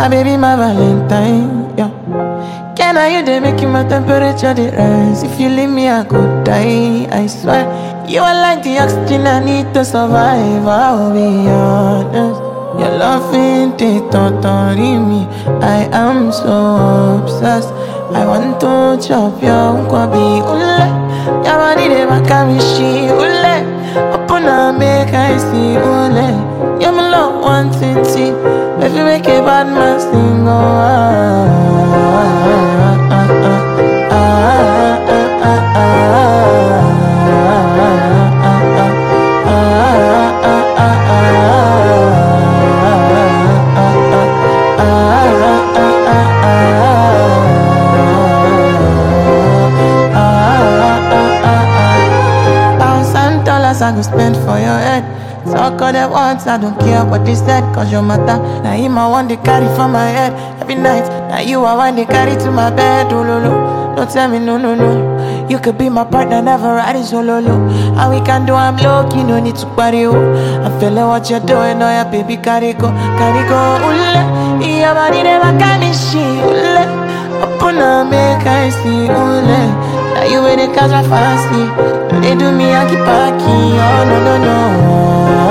My baby, my Valentine, yeah. Can I you they making my temperature they rise? If you leave me, I could die. I swear, you are like the oxygen I need to survive. I'll be honest. Your loving they totally me. I am so obsessed. I want to chop your kwabi ule. Your body they make me she ule. Upon a make I see ule. You're my love one thing. If you make a bad man sing, $1,000 I go spend for your head. Talk all that once, I don't care what they said. Cause your matter, now him I want to carry for my head every night. Now you I want to carry to my bed. Oh, lo, lo. Don't tell me no, no, no. You could be my partner, never riding solo, low. And we can do I'm low, you no need to party, oh. I'm feeling what you're doing, oh yeah, baby, carry go, ule. Your body never got me, she, ule. Upon a make I see, ule. Now you in the cause I fancy. Now they do me, I keep packing, oh no, no, no.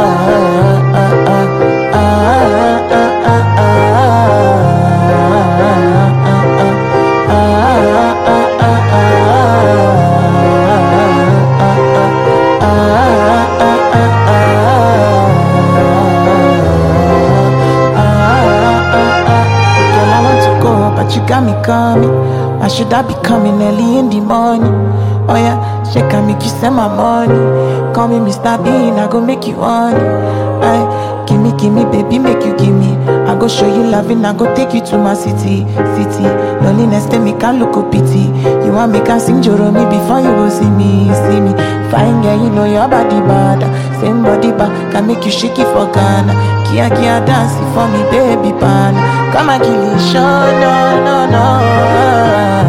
But you got me coming. Why should I be coming early in the morning? Oh yeah, she can make you send my money. Call me Mr. Bean, I go make you honey. Aye, give me, baby, make you give me. I go show you loving, I go take you to my city. Loneliness, they make I look up pity. You want me can sing Joromi before you go see me. Fine girl, you know your body bad. Same body bad, can make you shake it for Ghana. Kia dance for me, baby pan. Come and kill it, show, no, no, no.